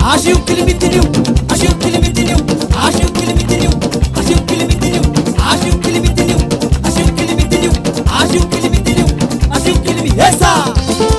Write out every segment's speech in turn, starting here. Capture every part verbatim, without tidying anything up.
Acho que ele me entendeu, acho que ele me entendeu, acho que ele me entendeu, acho que ele me entendeu, acho que ele me entendeu, acho que ele me entendeu, acho que ele me entendeu, acho que ele me essa.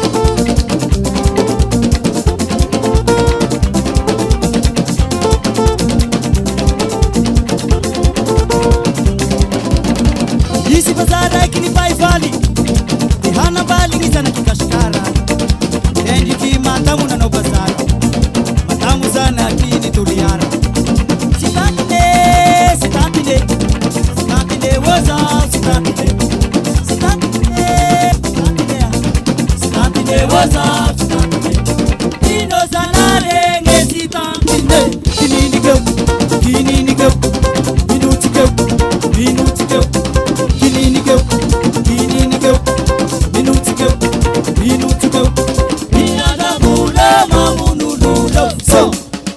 Isi bazara que ele vai vale, hana bali ngizana kikashkara, endi ki matamu na no bazara. Sana kini tuliara Sitatine, sitatine Sitatine, waza sitatine Sitatine, sitatine Sitatine, waza sitatine Ino sanare nge sitatine Kini nikeu, kini nikeu Minuti keu, minuti keu Kini nikeu, kini nikeu Minuti keu, minuti keu Inada mula mamunu lulo So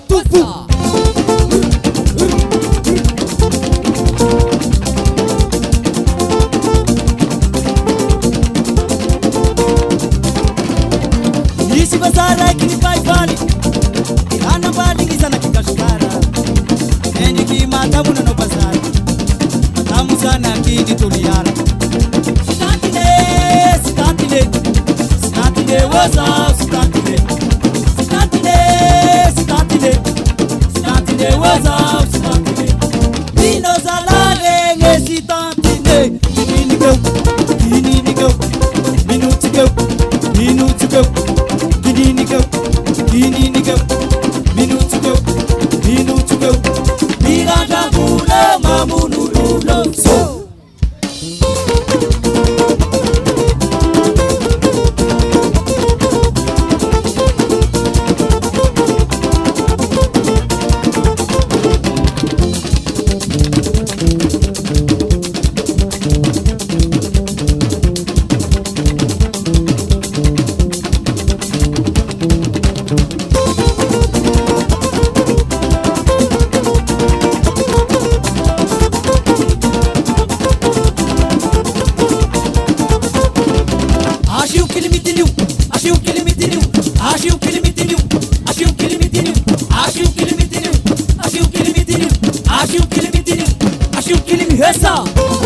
Isi bazara kini vai vale Ihana bali ngizana kikashkara Enyi ki matamu na no bazara Matamu sana kini tuliara Sitatine, sitatine Sitatine waza sitatine Sitatine, sitatine Sitatine waza sitatine Dino salare nge sitatine Kini nikeu, kini nikeu Minuti keu, minuti keu Kini nikeu, kini nikeu Minuti keu, minuti keu Miranda mula mamunu lulo So Acho que ele me entendeu, acho que ele me entendeu, acho que ele me entendeu, acho que ele me entendeu, acho que ele me entendeu, acho que ele me entendeu, acho que ele me entendeu, acho que ele me reza.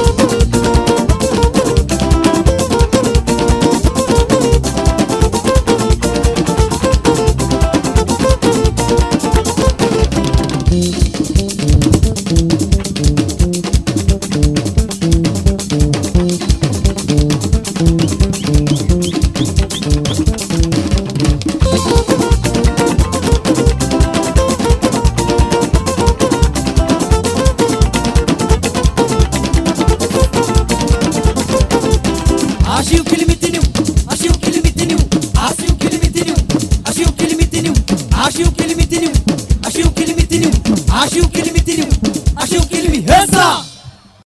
Acho que ele me entendeu, acho que ele me entendeu, acho que ele me entendeu, acho que ele me entendeu, acho que ele me